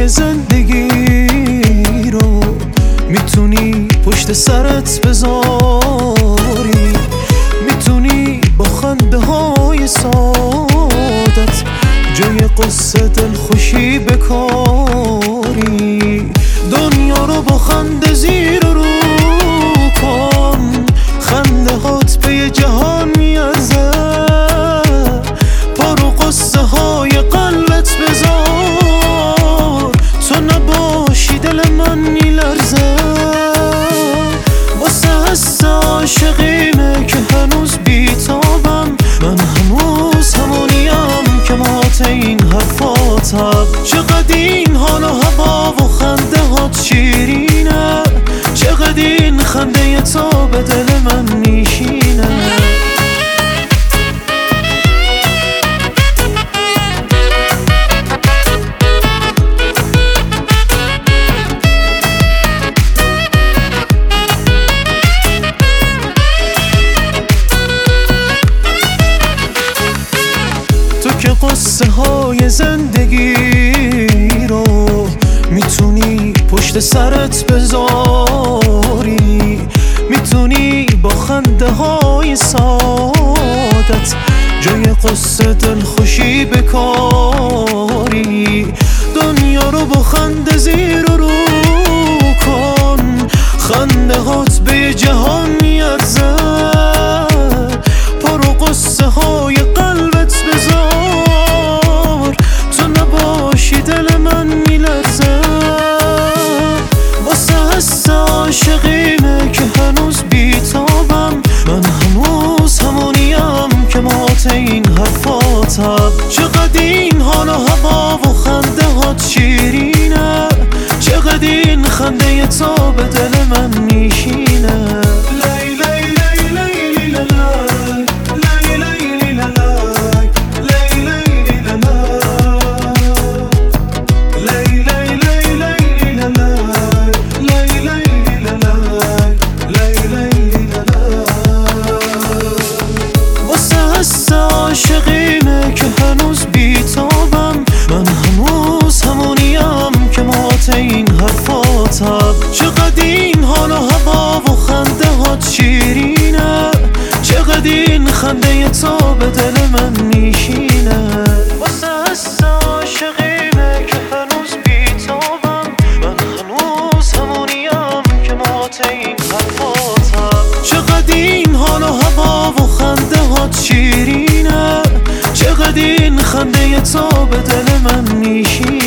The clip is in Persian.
زندگی رو میتونی پشت سرت بذاری، میتونی با خنده های سادت جای قصه دلخوشی بکاری. دنیا رو با خنده زیر رو کن، خنده هات به یه جهان میارزه. پارو قصه های قلبت بذار، تو نباشی دل من میلرزه. واسه حس عاشقیمه که هنوز بیتابم، من هنوز همونیم که مات این حرفاتم. چقدر این حال و هوا و خنده هات شیرینه، چقدر این خنده تو به دل من میشینه. تو که قصه های زندگی رو میتونی پشت سرت بذاری، میتونی با خنده های سادت جای قصه دلخوشی بکاری. دنیا رو با خنده زیر رو کن، خنده هات به یه جهان میارزه. پارو قصه های قلبت بذار، تو نباشی دل من میلرزه. واسه حس عاشقیمه که هنوز بیتابم، من هنوز همونیم که مات این حرفاتم. چقدر این حال و هوا و خنده هات شیرینه، چقدر این خنده تو به دل من میشینه. عاشقیمه که هنوز بیتابم، من هنوز همونیم که مات این حرفاتم. چقدر این حال و هوا و خنده هات شیرینه، چقدر این خنده تو به دل من میشینه. واسه حس عاشقیمه که هنوز بیتابم، من هنوز همونیم که مات این حرفاتم. چقدر این حال و هوا و خنده هات شیرینه، چقدر این خنده تو به دل من میشینه.